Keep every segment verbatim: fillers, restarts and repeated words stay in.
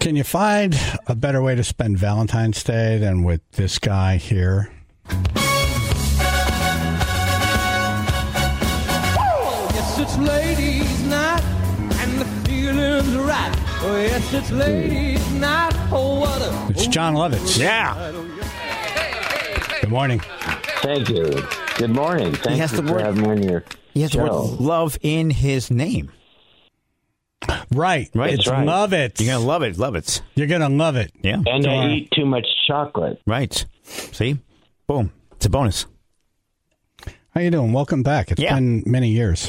Can you find a better way to spend Valentine's Day than with this guy here? Oh, yes, it's ladies' night, and the feeling's right. Oh, yes, it's ladies' night. Oh, what a... It's Jon Lovitz. Yeah. Good morning. Thank you. Good morning. Thank He has you the for word- having me on your He has the show. word love in his name. Right. Right. It's right. love it. You're going to love it. Love it. You're going to love it. Yeah. And Sure. I eat too much chocolate. Right. See? Boom. It's a bonus. How you doing? Welcome back. It's Yeah. been many years.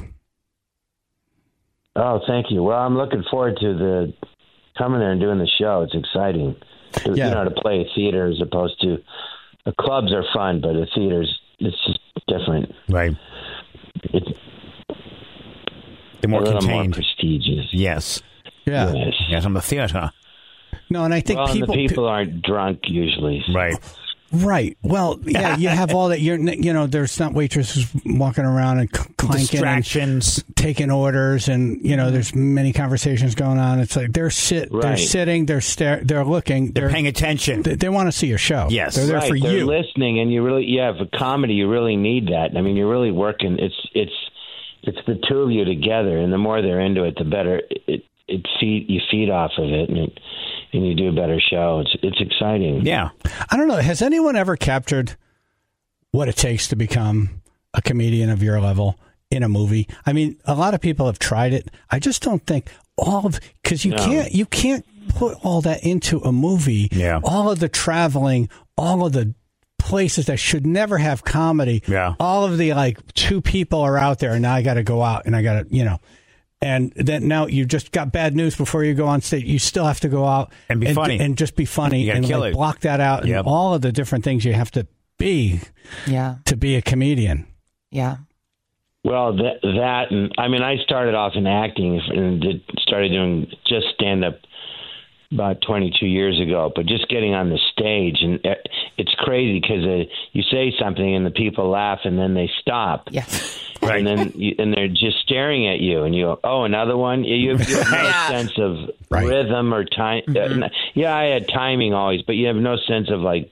Oh, thank you. Well, I'm looking forward to the coming there and doing the show. It's exciting. To, Yeah. You know, to play a theater as opposed to the clubs are fun, but the theaters, it's just different. Right. It's They're more a little contained. more prestigious. Yes. Yeah. Yes. Yes, I'm the theater. No, and I think Well, and people... the people aren't drunk usually. Right. Right. Well, yeah, you have all that. You're, you know, there's not waitresses walking around and cl- clanking and Distractions. taking orders, and you know, there's many conversations going on. It's like they're sit, they're Right. sitting, they're stare, they're looking, They're paying attention. They, they want to see your show. Yes. they're there right, for they're you. listening, and you really, yeah, for comedy, you really need that. I mean, you're really working. It's it's it's the two of you together, and the more they're into it, the better it it feed you feed off of it, and it, and you do a better show. It's it's exciting. Yeah. I don't know. Has anyone ever captured what it takes to become a comedian of your level in a movie? I mean, a lot of people have tried it. I just don't think all of because you No. can't you can't put all that into a movie. Yeah. All of the traveling, all of the places that should never have comedy. Yeah. All of the like two people are out there, and now I got to go out and I got to you know. And then now you just got bad news before you go on stage. You still have to go out And be funny. and just be funny You gotta and kill like it. block that out Yep. and all of the different things you have to be Yeah. to be a comedian. Yeah. Well, that that and I mean, I started off in acting and did started doing just stand up about twenty-two years ago, but just getting on the stage, and it's crazy because uh, you say something and the people laugh and then they stop. Yeah. Right. And then you, and they're just staring at you, and you go, "Oh, another one." You, you have no Yeah. sense of Right. rhythm or time. Mm-hmm. Uh, yeah, I had timing always, but you have no sense of like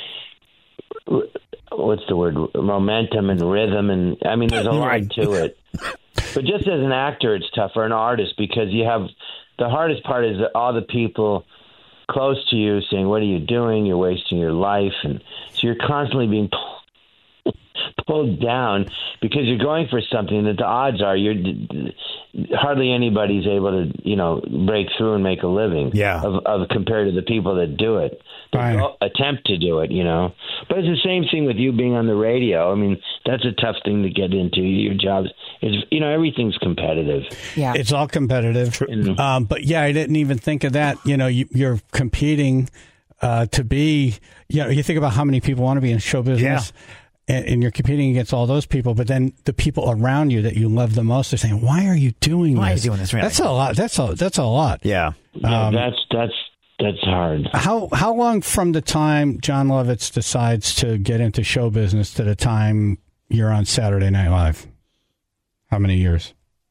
what's the word, momentum and rhythm, and I mean, there's a lot Right. to it. But just as an actor, it's tough, or an artist, because you have the hardest part is that all the people close to you saying, "What are you doing? You're wasting your life," and so you're constantly being pulled down because you're going for something that the odds are you're hardly anybody's able to, you know, break through and make a living. Yeah. Of, of compared to the people that do it, that Right. go- attempt to do it, you know. But it's the same thing with you being on the radio. I mean, that's a tough thing to get into. Your job is, you know, everything's competitive. Yeah. It's all competitive. Um, but yeah, I didn't even think of that. You know, you, you're competing uh, to be, you know, you think about how many people want to be in show business. And, and you're competing against all those people, but then the people around you that you love the most are saying, "Why are you doing Why are you this? doing this, really?" That's a lot. That's a that's a lot. Yeah. Yeah, Um, that's that's that's hard. How how long from the time Jon Lovitz decides to get into show business to the time you're on Saturday Night Live? How many years?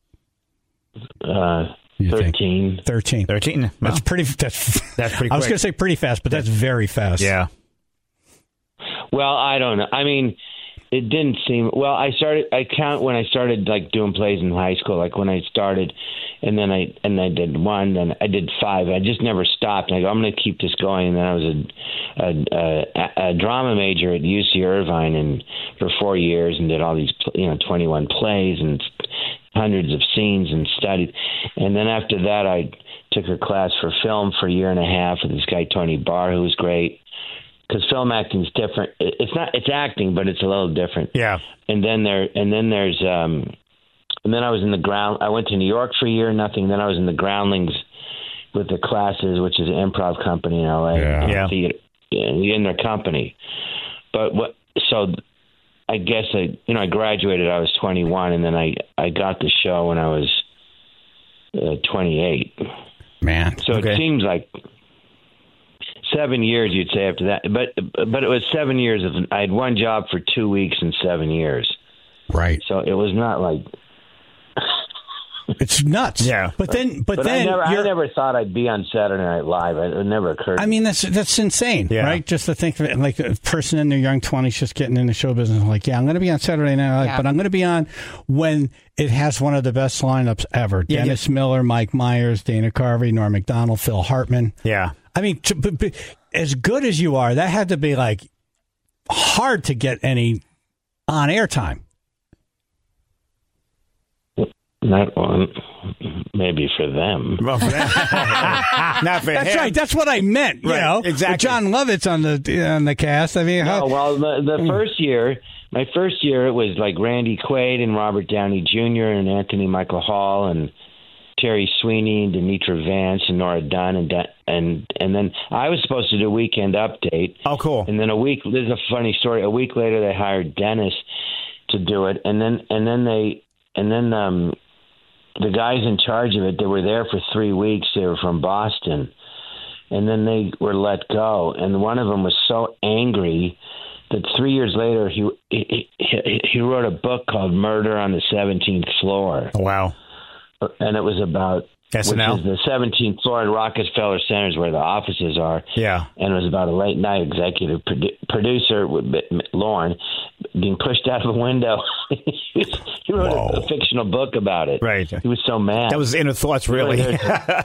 Uh, You think? Thirteen. Thirteen. thirteen. That's Wow. pretty. That's That's pretty I was quick. going to say pretty fast, but that's very fast. Yeah. Well, I don't know. I mean, it didn't seem well. I started. I count when I started like doing plays in high school. Like when I started, and then I and I did one, then I did five. I just never stopped. And I go, I'm going to keep this going. And then I was a a, a, a drama major at U C Irvine and for four years and did all these, you know, twenty-one plays and hundreds of scenes and studied. And then after that, I took a class for film for a year and a half with this guy Tony Barr, who was great. Because film acting is different. It's not. It's acting, but it's a little different. Yeah. And then there. And then there's. Um, and then I was in the ground. I went to New York for a year, nothing. Then I was in the Groundlings with the Classes, which is an improv company in L A. Yeah. Yeah. Theater, in their company. But what? So, I guess I. You know, I graduated. I was twenty-one, and then I. I got the show when I was uh, twenty-eight. Man. So Okay. it seems like seven years, you'd say after that. But but it was seven years of. I had one job for two weeks in seven years. Right. So it was not like. It's nuts. Yeah. But then, but, But then I never, I you're- never thought I'd be on Saturday Night Live. It, it never occurred. I mean, that's that's insane, Yeah. right? Just to think of it like a person in their young twenties just getting into show business, like, yeah, I'm going to be on Saturday Night Live, Yeah. but I'm going to be on when it has one of the best lineups ever. Yeah, Dennis Miller, Mike Myers, Dana Carvey, Norm Macdonald, Phil Hartman. Yeah. I mean, to, but, but as good as you are, that had to be like hard to get any on air time. Not one, maybe for them. Well, for that- Not for That's him. right. That's what I meant. You Right, know, exactly. With John Lovitz on the on the cast. I mean, how, Oh, well, the, the Hmm. first year, my first year, it was like Randy Quaid and Robert Downey Junior and Anthony Michael Hall and Terry Sweeney and Demetra Vance and Nora Dunn and Da- and and then I was supposed to do Weekend Update. Oh, cool. And then a week. This is a funny story. A week later, they hired Dennis to do it, and then and then they and then um, the guys in charge of it. They were there for three weeks. They were from Boston, and then they were let go. And one of them was so angry that three years later he he, he, he wrote a book called Murder on the seventeenth Floor. Oh, wow. And it was about S N L? which is the seventeenth floor in Rockefeller Center is where the offices are. Yeah. And it was about a late night executive produ- producer, Lorne, being pushed out of a window. he wrote a, a fictional book about it. Right. He was so mad. That was inner thoughts, really. yeah,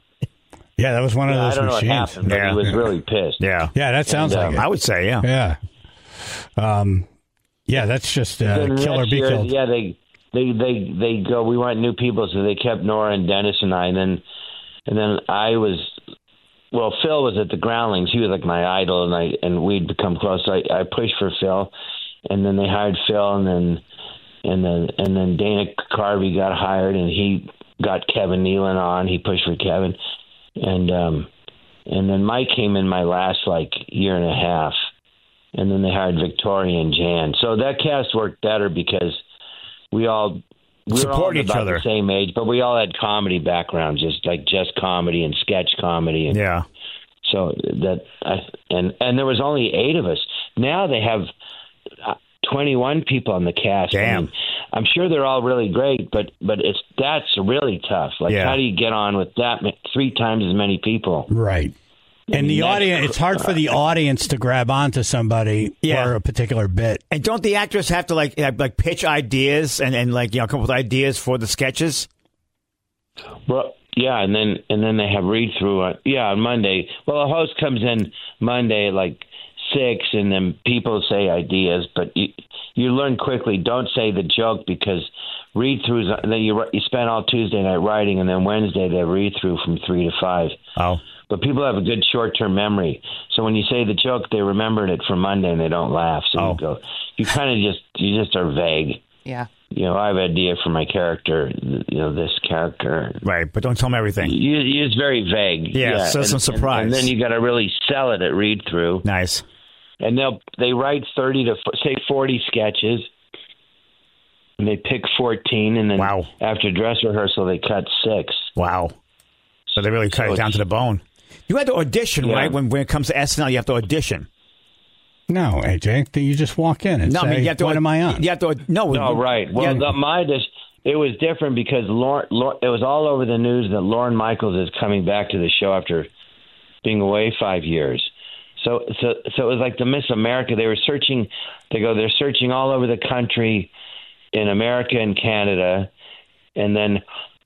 that was one of Yeah, I those don't know what machines. happened, but Yeah. he was really pissed. yeah. Yeah, that sounds And, like um, it. I would say, yeah. Yeah. Um, yeah, that's just uh, Then the kill or next be year, killed. Yeah, they they they they go. We want new people, so they kept Nora and Dennis and I. And then and then I was. Well, Phil was at the Groundlings. He was like my idol, and I and we'd become close. So I, I pushed for Phil, and then they hired Phil, and then and then and then Dana Carvey got hired, and he got Kevin Nealon on. He pushed for Kevin, and um, and then Mike came in my last like year and a half, and then they hired Victoria and Jan. So that cast worked better because we all we were all Supported each about other. the same age, but we all had comedy backgrounds, just like just comedy and sketch comedy. And Yeah. so that I, and and there was only eight of us. Now they have uh, twenty-one people on the cast. I Damn. mean, I'm sure they're all really great, but but it's that's really tough. Like, Yeah. how do you get on with that ma- three times as many people? Right. And the that's- audience, it's hard for the audience to grab onto somebody Yeah. for a particular bit. And don't the actors have to like have, like pitch ideas and, and like you know come up with ideas for the sketches? Well, yeah, and then and then they have read through. On, yeah, on Monday. Well, a host comes in Monday at like six, and then people say ideas, but you you learn quickly. Don't say the joke because read throughs. Then you you spend all Tuesday night writing, and then Wednesday they read through from three to five. Oh. But people have a good short-term memory, so when you say the joke, they remembered it from Monday and they don't laugh. So Oh. you go, you kind of just you just are vague. Yeah. You know, I have an idea for my character. You know, this character. Right, but don't tell them everything. You, you it's very vague. Yeah, so some surprise. And, and then you got to really sell it at read through. Nice. And they'll they write thirty to say forty sketches, and they pick fourteen, and then Wow. after dress rehearsal they cut six. Wow. So they really cut So it down it's- to the bone. You had to audition, Yeah. right? When when it comes to S N L, you have to audition. No, A J, you just walk in and No, say, I mean you have to. what am I on? You have to. No, No, right. Well, yeah. the, my this it was different because Lauren, Lauren, it was all over the news that Lorne Michaels is coming back to the show after being away five years. So, so, so it was like the Miss America. They were searching. They go. They're searching all over the country, in America and Canada, and then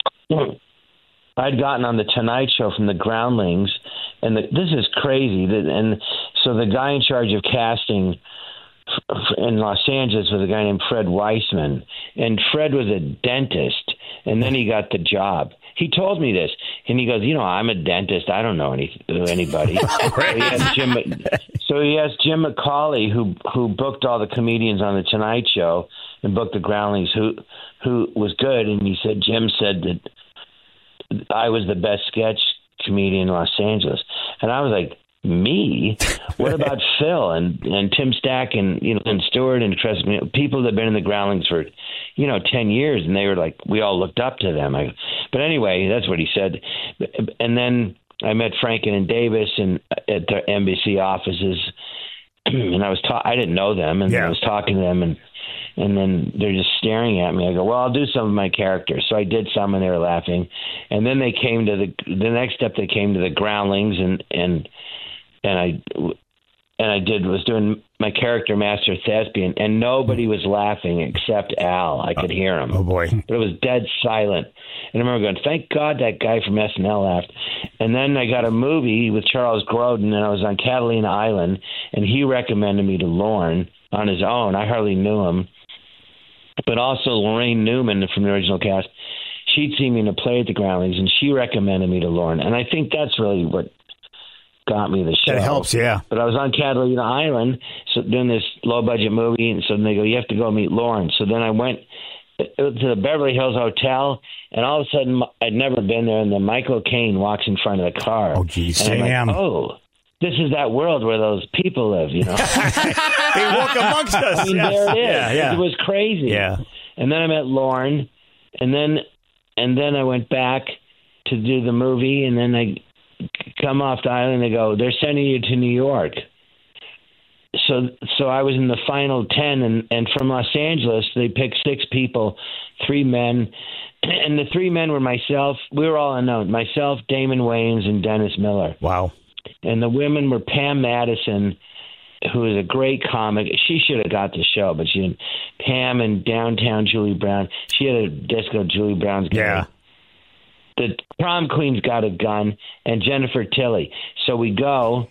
I'd gotten on the Tonight Show from the Groundlings, and the, this is crazy. That and so the guy in charge of casting in Los Angeles was a guy named Fred Weissman, and Fred was a dentist, and then he got the job. He told me this, and he goes, you know, I'm a dentist. I don't know any anybody. so, he asked Jim, so he asked Jim McCauley, who who booked all the comedians on the Tonight Show and booked the Groundlings, who who was good, and he said Jim said that I was the best sketch comedian in Los Angeles, and I was like, me? What about Phil and and Tim Stack and you know and Stewart and Chris, people that have been in the Groundlings for you know ten years, and they were like, we all looked up to them. I, but anyway, that's what he said. And then I met Franken and Davis and at the N B C offices, and I was ta- I didn't know them, and yeah. I was talking to them, and and then they're just staring at me. I go, well, I'll do some of my characters. So I did some, and they were laughing. And then they came to the the next step. They came to the Groundlings, and and and I and I did was doing my character Master Thespian, and nobody was laughing except Al. I could hear him. Oh boy! But it was dead silent. And I remember going, thank God that guy from S N L laughed. And then I got a movie with Charles Grodin, and I was on Catalina Island, and he recommended me to Lorne on his own. I hardly knew him. But also Lorraine Newman from the original cast, she'd seen me in a play at the Groundlings, and she recommended me to Lorne. And I think that's really what got me the show. It helps, yeah. But I was on Catalina Island so doing this low-budget movie, and so they go, you have to go meet Lorne. So then I went to the Beverly Hills Hotel, and all of a sudden, I'd never been there, and then Michael Caine walks in front of the car. Oh, geez. And I'm Damn. like, oh, this is that world where those people live, you know? They walk amongst us. I mean, yes. there it is. Yeah, yeah. It was crazy. Yeah. And then I met Lorne, and then and then I went back to do the movie, and then I come off the island, and they go, they're sending you to New York. So so I was in the final ten, and, and from Los Angeles, they picked six people, three men, and the three men were myself. We were all unknown. Myself, Damon Wayans, and Dennis Miller. Wow. And the women were Pam Madison, who is a great comic. She should have got the show, but she didn't. Pam and Downtown Julie Brown. She had a disco Julie Brown's gun. Yeah. The prom queen's got a gun, and Jennifer Tilly. So we go,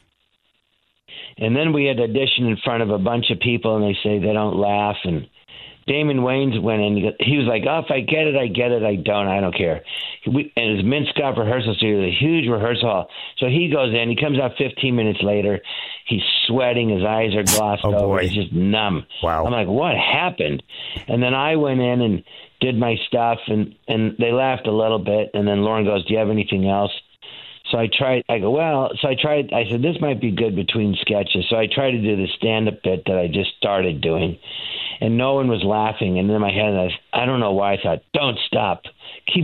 and then we had to audition in front of a bunch of people, and they say they don't laugh. And Damon Wayans went in. He was like, oh, if I get it, I get it. I don't. I don't care. We, and his Minskoff rehearsal studio, a huge rehearsal hall. So he goes in. He comes out fifteen minutes later. He's sweating. His eyes are glossed oh, over. Boy. He's just numb. Wow. I'm like, what happened? And then I went in and did my stuff, and, and they laughed a little bit. And then Lauren goes, do you have anything else? So I tried, I go, well, so I tried, I said, this might be good between sketches. So I tried to do the stand-up bit that I just started doing, and no one was laughing. And in my head, I, I don't know why I thought, don't stop. Keep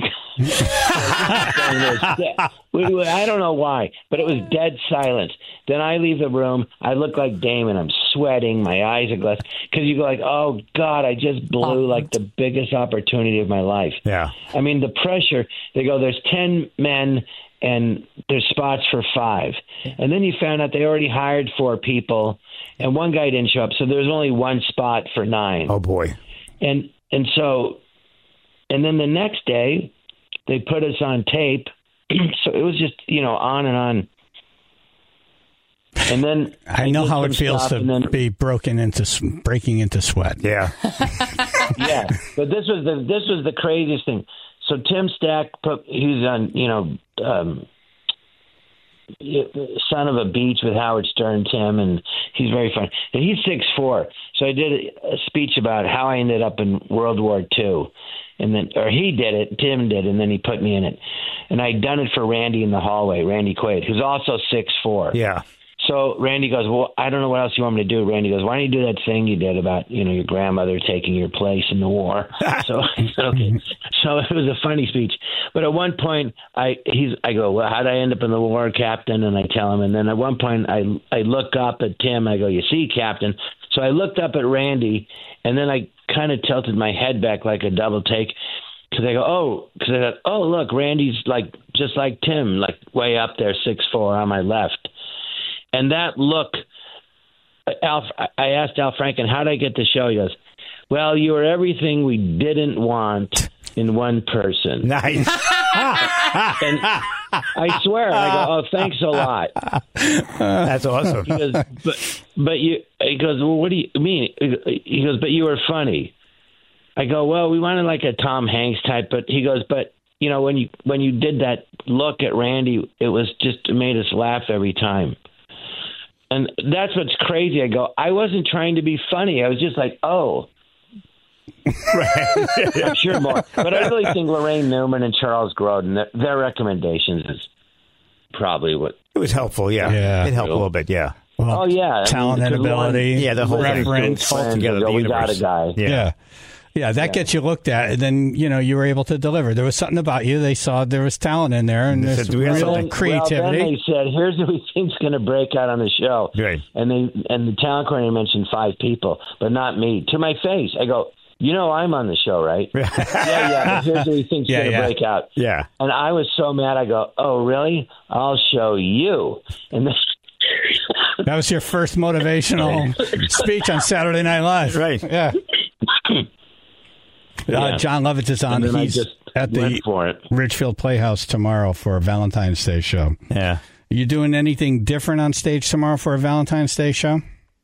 I don't know why, but it was dead silence. Then I leave the room. I look like Damon. I'm sweating. My eyes are glass. Because you go like, oh, God, I just blew like the biggest opportunity of my life. Yeah. I mean, the pressure. They go, there's ten men, and there's spots for five. And then you found out they already hired four people, and one guy didn't show up. So there's only one spot for nine. Oh, boy. And and so, and then the next day, they put us on tape. So it was just, you know, on and on. And then I know how it feels to then, be broken into breaking into sweat. Yeah. Yeah. But this was the this was the craziest thing. So Tim Stack put he was on, you know, um, Son of a Beach with Howard Stern, Tim, and he's very funny. And he's six foot four. So I did a speech about how I ended up in World War Two. And then, or he did it, Tim did, and then he put me in it. And I'd done it for Randy in the hallway, Randy Quaid, who's also six foot four. Yeah. So Randy goes, well, I don't know what else you want me to do. Randy goes, why don't you do that thing you did about, you know, your grandmother taking your place in the war? So I said, okay. So it was a funny speech. But at one point, I he's I go, well, how'd I end up in the war, Captain? And I tell him. And then at one point, I I look up at Tim. I go, you see, Captain? So I looked up at Randy, and then I kind of tilted my head back like a double take. Because I go, oh, because I thought, oh, look, Randy's like just like Tim, like way up there, six foot four on my left. And that look, Al, I asked Al Franken, how did I get the show? He goes, well, you were everything we didn't want in one person. Nice. And I swear, I go, oh, thanks a lot. That's awesome. He goes, but, but you, he goes, well, what do you mean? He goes, but you were funny. I go, well, we wanted like a Tom Hanks type, but he goes, but you know, when you when you did that look at Randy, it was just it made us laugh every time. And that's what's crazy. I go, I wasn't trying to be funny. I was just like, oh. Right. I'm sure more. But I really think Lorraine Newman and Charles Grodin, their, their recommendations is probably what. It was helpful, yeah. Yeah. It helped a little bit, yeah. Well, oh, yeah. talent I mean, and ability. Yeah, the whole reference. all together, the we universe. got a guy. Yeah. yeah. Yeah, that yeah. gets you looked at, and then, you know, you were able to deliver. There was something about you. They saw there was talent in there, and there's real well, creativity. Well, then they said, here's who we think's going to break out on the show. Right. And they and the talent coordinator mentioned five people, but not me. To my face, I go, you know I'm on the show, right? yeah, yeah, but here's who he thinks yeah, going to yeah. break out. Yeah. And I was so mad, I go, oh, really? I'll show you. And then... That was your first motivational speech on Saturday Night Live. Right. Yeah. yeah. Uh, John Lovitz is on. He's at the Ridgefield Playhouse tomorrow for a Valentine's Day show. Yeah. Are you doing anything different on stage tomorrow for a Valentine's Day show?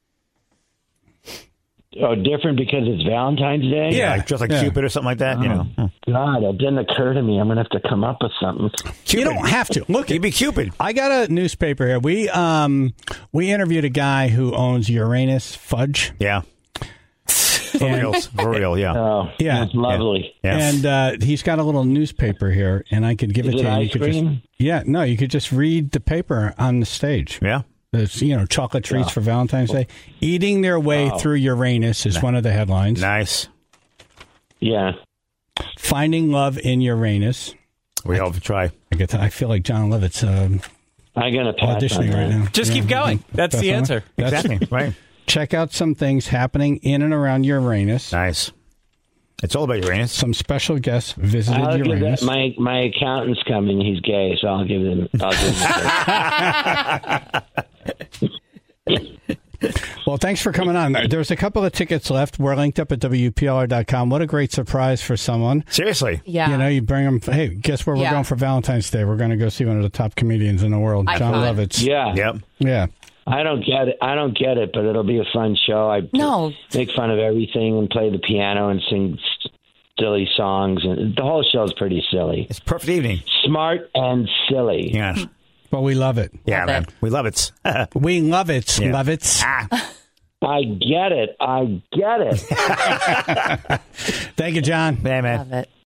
Oh, different because it's Valentine's Day? Yeah, like, just like yeah. Cupid or something like that. Oh, you know. God, it didn't occur to me. I'm going to have to come up with something. Cupid. You don't have to. Look, you'd be Cupid. I got a newspaper here. We um we interviewed a guy who owns Uranus Fudge. Yeah. For real, for real, yeah. Oh, yeah. It's lovely. Yeah. And uh, he's got a little newspaper here, and I could give Is it it to you. ice you could cream? Just, yeah, no, you could just read the paper on the stage. Yeah. There's, you know, chocolate treats yeah. for Valentine's Day. Eating their way oh. through Uranus is nice. One of the headlines. Nice. Yeah. Finding love in Uranus. We hope to try. I get. To, I feel like John Lovitz um, I'm gonna pass auditioning right now. Just yeah. keep going. That's Pass the answer. That's, exactly. Right. Check out some things happening in and around Uranus. Nice. It's all about Uranus. Some special guests visited I'll Uranus. Give that, my my accountant's coming. He's gay, so I'll give him. I'll give him. Well, thanks for coming on. There's a couple of tickets left. We're linked up at W P L R dot com. What a great surprise for someone. Seriously. Yeah. You know, you bring them. Hey, guess where we're yeah. going for Valentine's Day? We're going to go see one of the top comedians in the world, I John thought. Lovitz. Yeah. Yep. Yeah. I don't get it. I don't get it, but it'll be a fun show. I no. make fun of everything and play the piano and sing silly songs, and the whole show's pretty silly. It's a perfect evening. Smart and silly. Yeah. But we love it. Yeah, love man. It. We love it. We love it. Yeah. Love it. Ah. I get it. I get it. Thank you, John. Yeah, man. Love it.